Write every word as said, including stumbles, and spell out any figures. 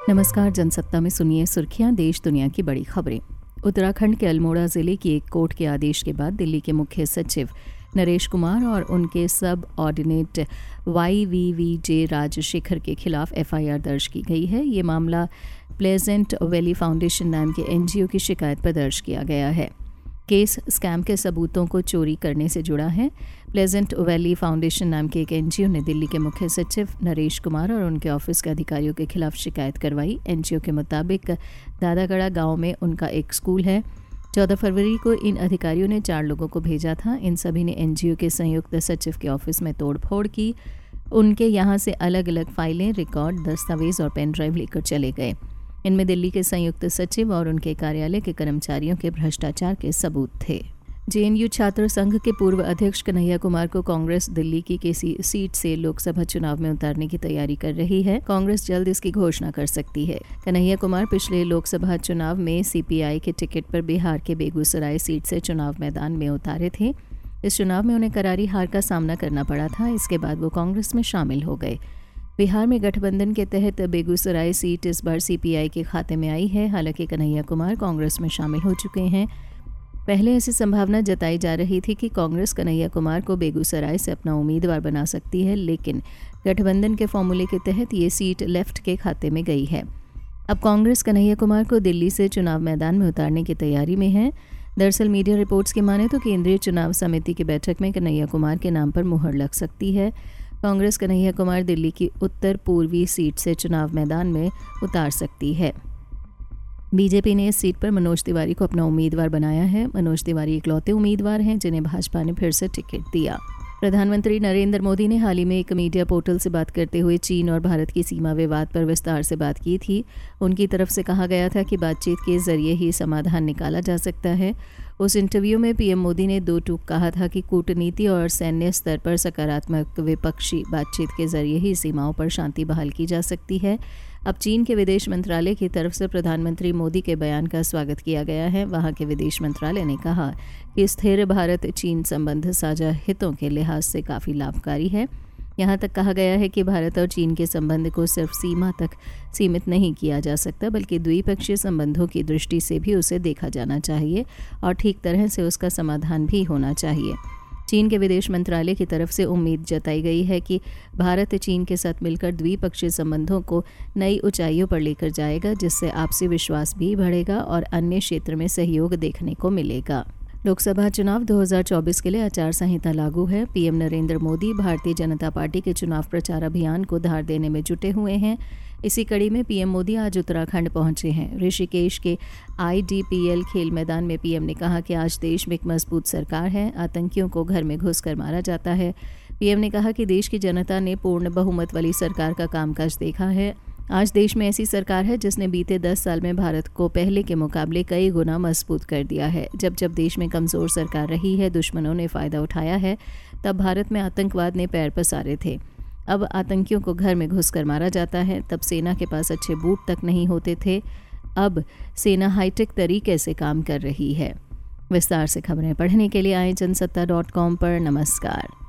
नमस्कार, जनसत्ता में सुनिए सुर्खियां, देश दुनिया की बड़ी खबरें। उत्तराखंड के अल्मोड़ा जिले की एक कोर्ट के आदेश के बाद दिल्ली के मुख्य सचिव नरेश कुमार और उनके subordinate Y V V J Rajashekhar के खिलाफ एफ आई आर दर्ज की गई है। ये मामला प्लेजेंट वैली फाउंडेशन नाम के एन जी ओ की शिकायत पर दर्ज किया गया है। केस स्कैम के सबूतों को चोरी करने से जुड़ा है। प्लेजेंट वैली फाउंडेशन नाम के एक एन जी ओ ने दिल्ली के मुख्य सचिव नरेश कुमार और उनके ऑफिस के अधिकारियों के खिलाफ शिकायत करवाई। एन जी ओ के मुताबिक दादागढ़ा गांव में उनका एक स्कूल है। चौदह फरवरी को इन अधिकारियों ने चार लोगों को भेजा था। इन सभी ने एन जी ओ के संयुक्त सचिव के ऑफिस में तोड़फोड़ की। उनके यहाँ से अलग अलग फाइलें, रिकॉर्ड, दस्तावेज और पेन ड्राइव लेकर चले गए। इनमें दिल्ली के संयुक्त सचिव और उनके कार्यालय के कर्मचारियों के भ्रष्टाचार के सबूत थे। जे एन यू छात्र संघ के पूर्व अध्यक्ष कन्हैया कुमार को कांग्रेस दिल्ली की किसी सीट से लोकसभा चुनाव में उतारने की तैयारी कर रही है। कांग्रेस जल्द इसकी घोषणा कर सकती है। कन्हैया कुमार पिछले लोकसभा चुनाव में सी पी आई के टिकट पर बिहार के बेगूसराय सीट से चुनाव मैदान में उतारे थे। इस चुनाव में उन्हें करारी हार का सामना करना पड़ा था। इसके बाद वो कांग्रेस में शामिल हो गए। बिहार में गठबंधन के तहत बेगूसराय सीट इस बार सी पी आई के खाते में आई है। हालांकि कन्हैया कुमार कांग्रेस में शामिल हो चुके हैं। पहले ऐसी संभावना जताई जा रही थी कि कांग्रेस कन्हैया कुमार को बेगूसराय से अपना उम्मीदवार बना सकती है, लेकिन गठबंधन के फॉर्मूले के तहत ये सीट लेफ्ट के खाते में गई है। अब कांग्रेस कन्हैया कुमार को दिल्ली से चुनाव मैदान में उतारने की तैयारी में है। दरअसल मीडिया रिपोर्ट्स की माने तो केंद्रीय चुनाव समिति की बैठक में कन्हैया कुमार के नाम पर मुहर लग सकती है। कांग्रेस कन्हैया कुमार दिल्ली की उत्तर पूर्वी सीट से चुनाव मैदान में उतार सकती है। बीजेपी ने इस सीट पर मनोज तिवारी को अपना उम्मीदवार बनाया है। मनोज तिवारी इकलौते उम्मीदवार हैं जिन्हें भाजपा ने फिर से टिकट दिया। प्रधानमंत्री नरेंद्र मोदी ने हाल ही में एक मीडिया पोर्टल से बात करते हुए चीन और भारत की सीमा विवाद पर विस्तार से बात की थी। उनकी तरफ से कहा गया था कि बातचीत के जरिए ही समाधान निकाला जा सकता है। उस इंटरव्यू में पीएम मोदी ने दो टूक कहा था कि कूटनीति और सैन्य स्तर पर सकारात्मक विपक्षी बातचीत के जरिए ही सीमाओं पर शांति बहाल की जा सकती है। अब चीन के विदेश मंत्रालय की तरफ से प्रधानमंत्री मोदी के बयान का स्वागत किया गया है। वहां के विदेश मंत्रालय ने कहा कि स्थिर भारत चीन संबंध साझा हितों के लिहाज से काफ़ी लाभकारी है। यहाँ तक कहा गया है कि भारत और चीन के संबंध को सिर्फ सीमा तक सीमित नहीं किया जा सकता, बल्कि द्विपक्षीय संबंधों की दृष्टि से भी उसे देखा जाना चाहिए और ठीक तरह से उसका समाधान भी होना चाहिए। चीन के विदेश मंत्रालय की तरफ से उम्मीद जताई गई है कि भारत चीन के साथ मिलकर द्विपक्षीय संबंधों को नई ऊंचाइयों पर लेकर जाएगा, जिससे आपसी विश्वास भी बढ़ेगा और अन्य क्षेत्र में सहयोग देखने को मिलेगा। लोकसभा चुनाव दो हज़ार चौबीस के लिए आचार संहिता लागू है। पीएम नरेंद्र मोदी भारतीय जनता पार्टी के चुनाव प्रचार अभियान को धार देने में जुटे हुए हैं। इसी कड़ी में पीएम मोदी आज उत्तराखंड पहुंचे हैं। ऋषिकेश के आई डी पी एल खेल मैदान में पीएम ने कहा कि आज देश में एक मजबूत सरकार है। आतंकियों को घर में घुसकर मारा जाता है। पीएम ने कहा कि देश की जनता ने पूर्ण बहुमत वाली सरकार का कामकाज देखा है। आज देश में ऐसी सरकार है जिसने बीते दस साल में भारत को पहले के मुकाबले कई गुना मजबूत कर दिया है। जब जब देश में कमज़ोर सरकार रही है, दुश्मनों ने फ़ायदा उठाया है। तब भारत में आतंकवाद ने पैर पसारे थे। अब आतंकियों को घर में घुसकर मारा जाता है। तब सेना के पास अच्छे बूट तक नहीं होते थे। अब सेना हाईटेक तरीके से काम कर रही है। विस्तार से खबरें पढ़ने के लिए आए जनसत्ता डॉट कॉम पर। नमस्कार।